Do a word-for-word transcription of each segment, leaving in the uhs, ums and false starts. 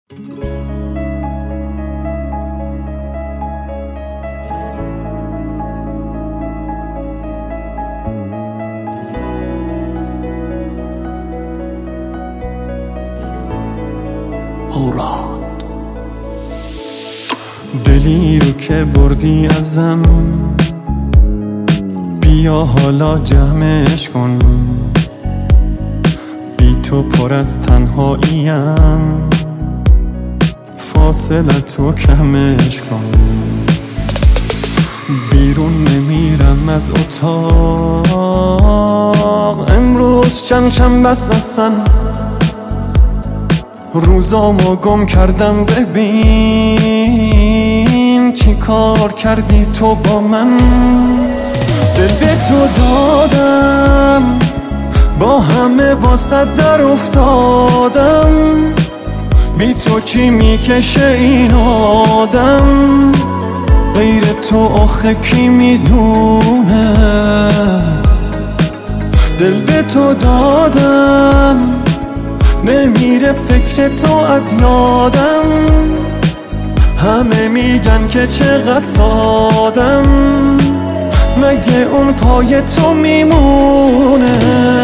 دلی رو که بردی ازم، بیا حالا جمعش کن. بی تو پر از تنهاییم، فاصلتو کمش کن. بیرون نمیرم از اتاق، امروز چند شنبه است اصلا. روزامو گم کردم، ببین چی کار کردی تو با من. دل به تو دادم، با همه واسه در افتادم. بی تو چی میکشه این آدم، غیر تو آخه کی میدونه. دل به تو دادم، نمیره فکر تو از یادم. همه میگن که چقدر سادم، مگه اون پای تو میمونه.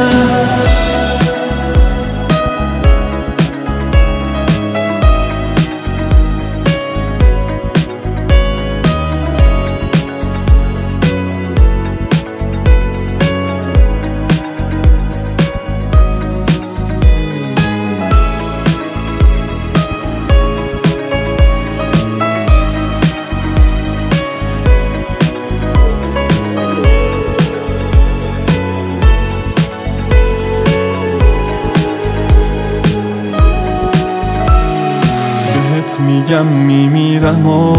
میگم میمیرم و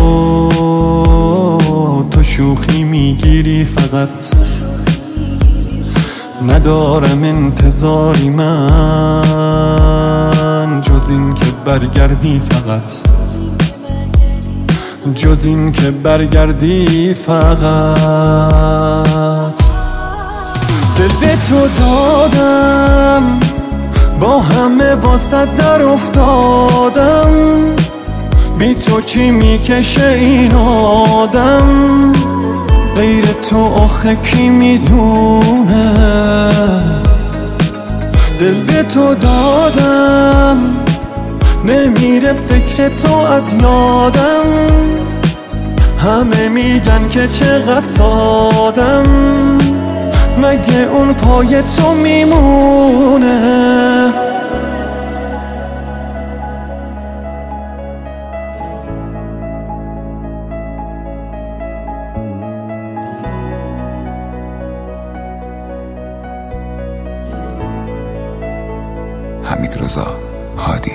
تو شوخی میگیری فقط. ندارم انتظاری من، جز این که برگردی فقط. جز این که برگردی فقط. دل به تو دادم، با همه واسه در افتادم. بی تو چی میکشه این آدم، غیر تو آخه کی میدونه. دل به تو دادم، نمیره فکر تو از یادم. همه میگن که چقدر سادم، مگه اون پای تو میمونه. حمیدرضا هادی.